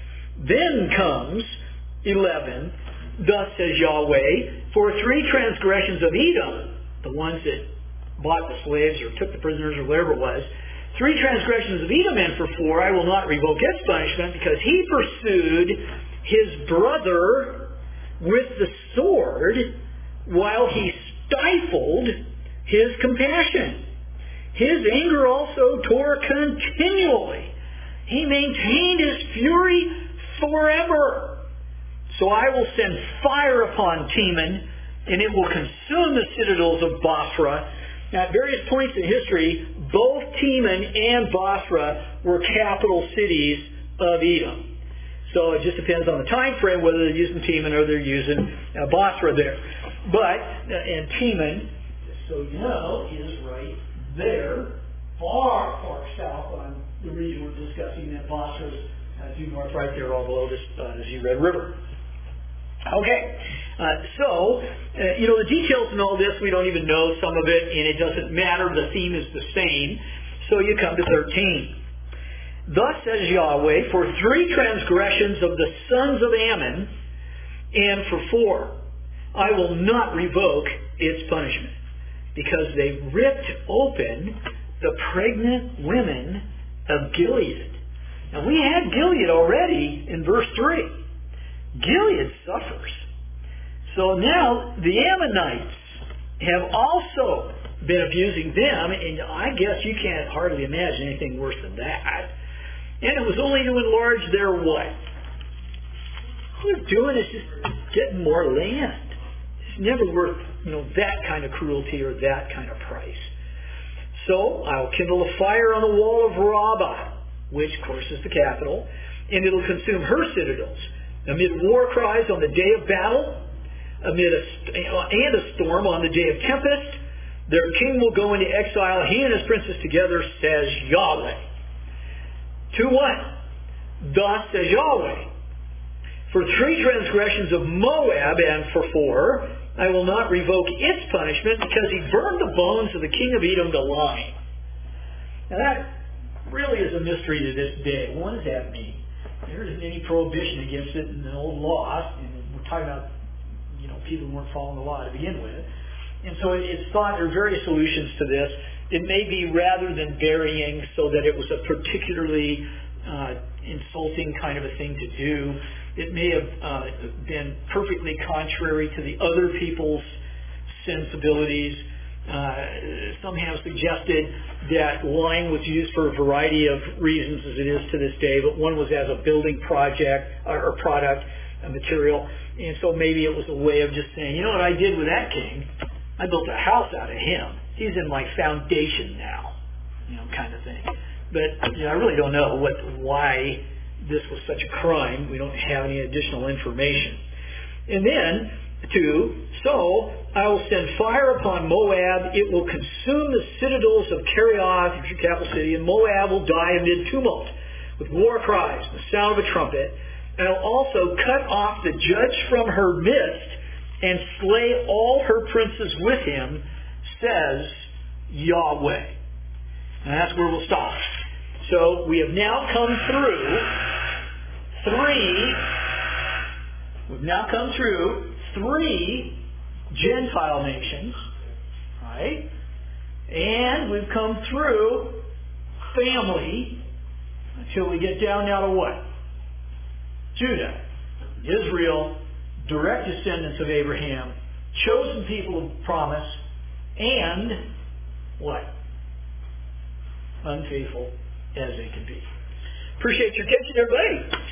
Then comes eleven, thus says Yahweh, for three transgressions of Edom, the ones that bought the slaves or took the prisoners or whatever it was, three transgressions of Edom, and for four I will not revoke its punishment, because he pursued his brother with the sword while he stifled his compassion. His anger also tore continually. He maintained his fury forever. So I will send fire upon Teman, and it will consume the citadels of Bosra. Now, at various points in history, both Teman and Bosra were capital cities of Edom. So it just depends on the time frame whether they're using Teman or they're using uh, Bosra there. But, uh, and Teman, so you know, is right there, far, far south on the region we're discussing, that Bosra is uh, due north right there, all below this, uh, the Z-Red River. Okay, uh, so, uh, you know, the details in all this, we don't even know some of it, and it doesn't matter. The theme is the same. So you come to thirteen. Thus says Yahweh, for three transgressions of the sons of Ammon, and for four, I will not revoke its punishment, because they ripped open the pregnant women of Gilead. Now, we had Gilead already in verse three. Gilead suffers. So now the Ammonites have also been abusing them, and I guess you can't hardly imagine anything worse than that. And it was only to enlarge their what? All they're doing is just getting more land. It's never worth, you know, that kind of cruelty or that kind of price. So I'll kindle a fire on the wall of Rabbah, which of course is the capital, and it'll consume her citadels. amid war cries on the day of battle, amid a, and a storm on the day of tempest. Their king will go into exile, he and his princes together, says Yahweh. To what? Thus says Yahweh. For three transgressions of Moab, and for four, I will not revoke its punishment, because he burned the bones of the king of Edom to lime. Now that really is a mystery to this day. What does that mean? There isn't any prohibition against it in the old law, and we're talking about, you know, people who weren't following the law to begin with. And so it's thought there are various solutions to this. It may be rather than burying so that it was a particularly uh, insulting kind of a thing to do. It may have uh, been perfectly contrary to the other people's sensibilities. Uh, some have suggested that lime was used for a variety of reasons as it is to this day, but one was as a building project or product, a material. And so maybe it was a way of just saying, you know what I did with that king? I built a house out of him. He's in my foundation now, you know, kind of thing. But you know, I really don't know what why this was such a crime. We don't have any additional information. And then, two, so I will send fire upon Moab. It will consume the citadels of Kerioth, your capital city, and Moab will die amid tumult, with war cries, and the sound of a trumpet. And I will also cut off the judge from her midst, and slay all her princes with him, says Yahweh. And that's where we'll stop. So we have now come through three, we've now come through three Gentile nations, right? And we've come through family until we get down now to what? Judah, Israel, direct descendants of Abraham, chosen people of promise, and what? Unfaithful as they can be. Appreciate your attention, everybody.